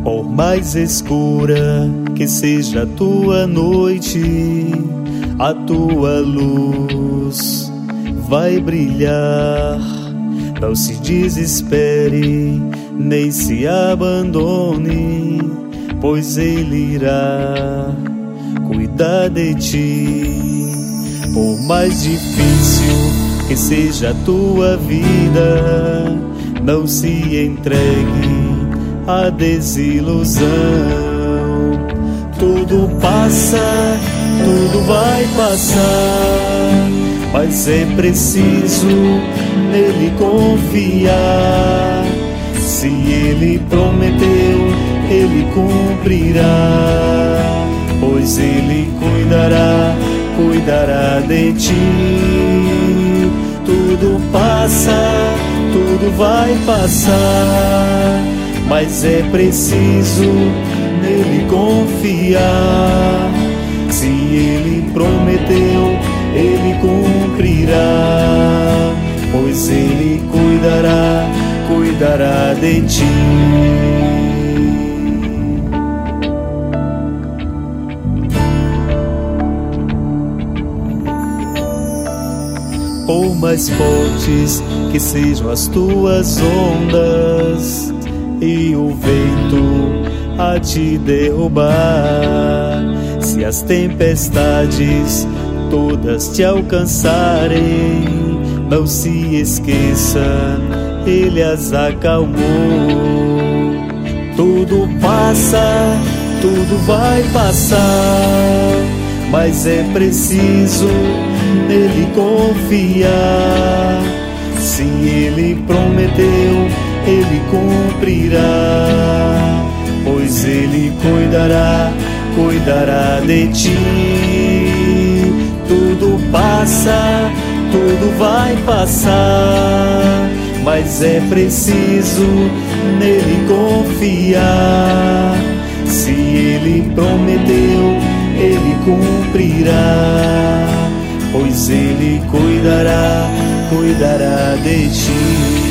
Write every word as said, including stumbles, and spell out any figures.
Por mais escura que seja a tua noite, a tua luz vai brilhar. Não se desespere, nem se abandone, pois Ele irá cuidar de ti. Por mais difícil que seja a tua vida, não se entregue à desilusão. Tudo passa, tudo vai passar, mas é preciso nele confiar. Se Ele prometeu, Ele cumprirá, pois Ele cuidará, cuidará de ti. Tudo passa, tudo vai passar, mas é preciso nele confiar. Se Ele prometeu, Ele cumprirá, pois Ele cuidará, cuidará de ti. Por mais fortes que sejam as tuas ondas e o vento a te derrubar, se as tempestades todas te alcançarem, não se esqueça, Ele as acalmou. Tudo passa, tudo vai passar, mas é preciso nele confiar. Se Ele prometeu, Ele cumprirá, pois Ele cuidará, cuidará de ti. Tudo passa, tudo vai passar, mas é preciso nele confiar. Se Ele prometeu, Ele cumprirá, pois Ele cuidará, cuidará de ti.